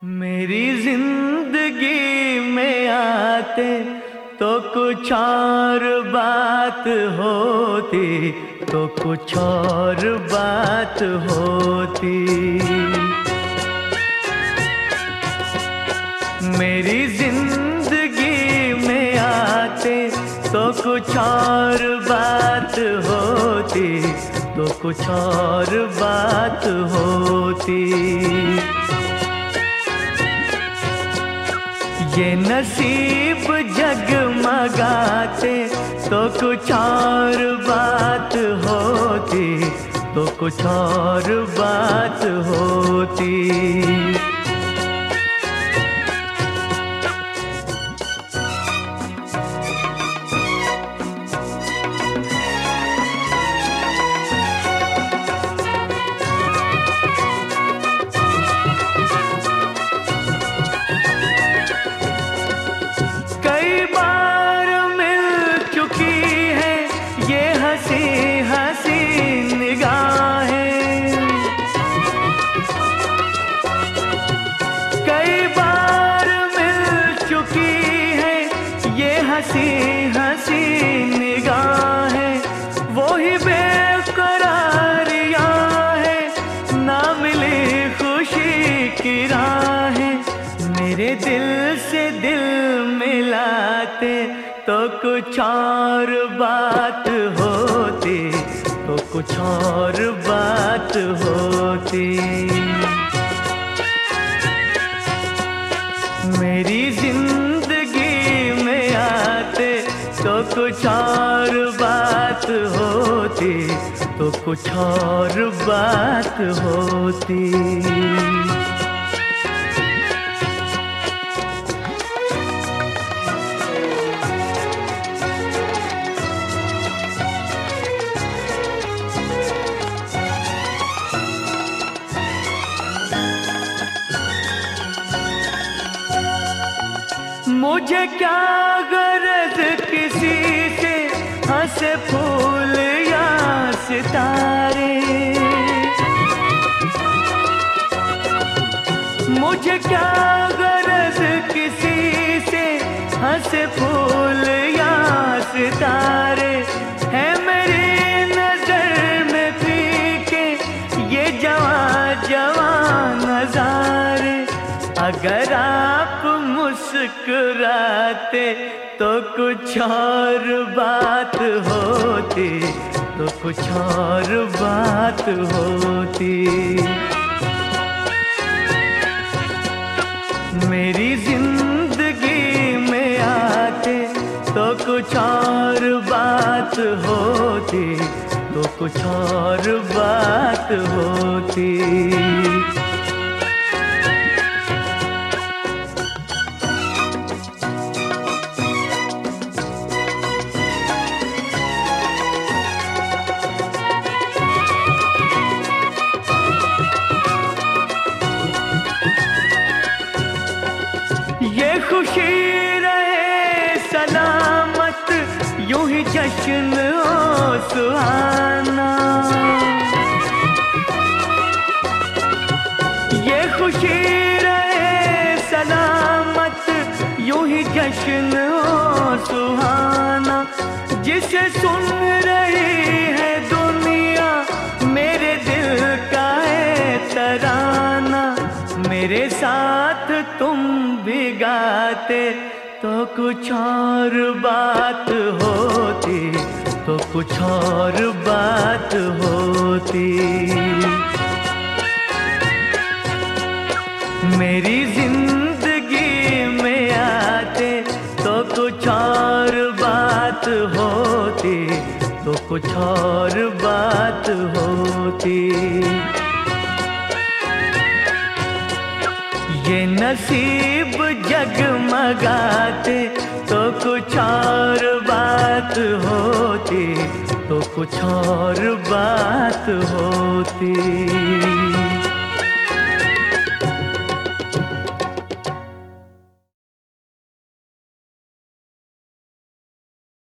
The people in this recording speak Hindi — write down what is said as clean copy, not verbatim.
मेरी जिंदगी में आते तो कुछ और बात होती, तो कुछ और बात होती। मेरी जिंदगी में आते तो कुछ और बात होती, तो कुछ और बात होती। ये नसीब जगमगाते तो कुछ और बात होती, तो कुछ और बात होती। कई बार मिल चुकी है ये हंसी हंसी निगाहें, कई बार मिल चुकी है ये हंसी हंसी निगाहें। वो ही बेकरारियां है, ना मिली खुशी की राहें। मेरे दिल से दिल मिलाते तो कुछ और बात होती, तो कुछ और बात होती। मेरी जिंदगी में आते तो कुछ और बात होती, तो कुछ और बात होती। मुझे क्या गरज किसी से हंसे फूल या सितारे, मुझे क्या गरज किसी से हंसे फूल या सितारे। है मेरी नजर में फीके ये जवां जवां नजारे। अगर आप मुस्कुराते तो कुछ और बात होती, तो कुछ और बात होती। मेरी जिंदगी में आते तो कुछ और बात होती, तो कुछ और बात होती। ये खुशी रहे सलामत, यूं ही जश्न हो सुहाना। ये खुशी रहे सलामत, यूं ही जश्न हो सुहाना। जिसे सुन रही है दुनिया मेरे दिल का है तराना। मेरे साथ तुम भी गाते तो कुछ और बात होती, तो कुछ और बात होती। मेरी जिंदगी में आते तो कुछ और बात होती, तो कुछ और बात होती। ये नसीब जगमगाते तो कुछ और बात होती, तो कुछ और बात होती।